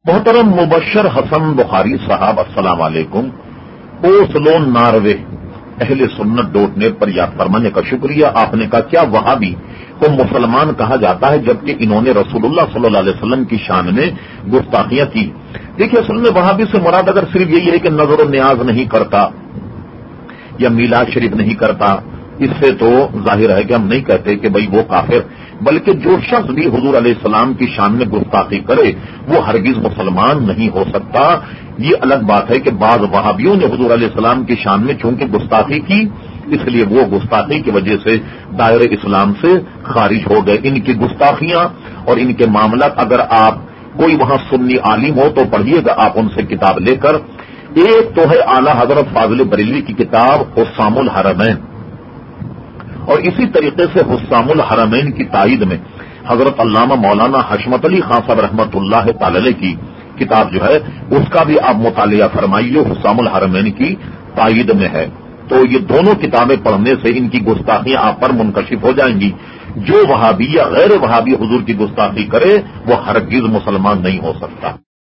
محترم مبشر حسن بخاری صاحب السلام علیکم. اوسلون ناروے اہل سنت .net پر یاد فرمانے کا شکریہ. آپ نے کہا کیا وہابی کو مسلمان کہا جاتا ہے جبکہ انہوں نے رسول اللہ صلی اللہ علیہ وسلم کی شان میں گستاخیاں کی؟ دیکھیے اصل میں وہابی سے مراد اگر صرف یہی ہے کہ نظر و نیاز نہیں کرتا یا میلاد شریف نہیں کرتا، اس سے تو ظاہر ہے کہ ہم نہیں کہتے کہ بھئی وہ کافر، بلکہ جو شخص بھی حضور علیہ السلام کی شان میں گستاخی کرے وہ ہرگز مسلمان نہیں ہو سکتا. یہ الگ بات ہے کہ بعض وہابیوں نے حضور علیہ السلام کی شان میں چونکہ گستاخی کی اس لیے وہ گستاخی کی وجہ سے دائرہ اسلام سے خارج ہو گئے. ان کی گستاخیاں اور ان کے معاملات اگر آپ کوئی وہاں سنی عالم ہو تو پڑھیے گا آپ ان سے کتاب لے کر. ایک تو ہے اعلی حضرت فاضل بریلوی کی کتاب حسام الحرمین، اور اسی طریقے سے حسام الحرمین کی تائید میں حضرت علامہ مولانا حشمت علی خان صاحب رحمۃ اللہ تعالی کی کتاب جو ہے اس کا بھی آپ مطالعہ فرمائیے، حسام الحرمین کی تائید میں ہے. تو یہ دونوں کتابیں پڑھنے سے ان کی گستاخیاں آپ پر منکشف ہو جائیں گی. جو وہابی یا غیر وہابی حضور کی گستاخی کرے وہ ہرگز مسلمان نہیں ہو سکتا.